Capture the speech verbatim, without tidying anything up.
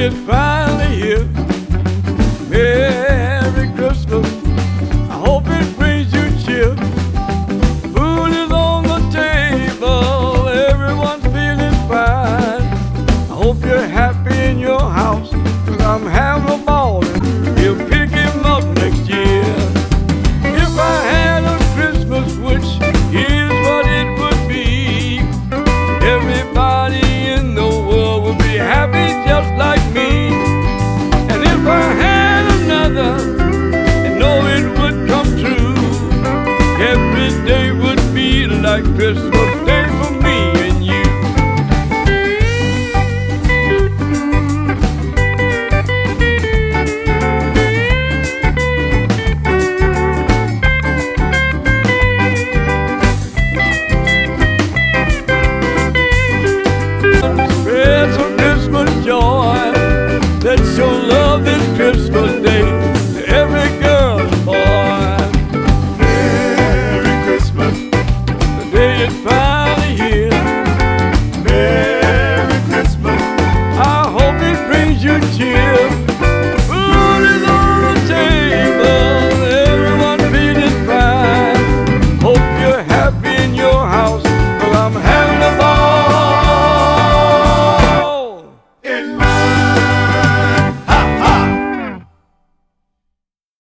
is finally here. Merry Christmas, I hope it brings you cheer. Food is on the table, everyone's feeling fine. I hope you're happy in your house, 'cause I'm having a ball and we'll pick him up next year. If I had a Christmas, which is what it would be, everybody in the world would be happy just like me. And if I had another, and know it would come true, every day would be like Christmas Day for me and you. Spread some Christmas joy, let's show love this Christmas Day to every